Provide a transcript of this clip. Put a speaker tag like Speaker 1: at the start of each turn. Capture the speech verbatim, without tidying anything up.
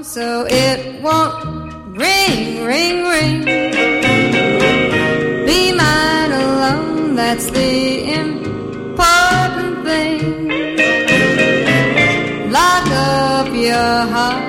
Speaker 1: so it won't ring, ring, ring. Be mine alone, that's the important thing. Lock up your heart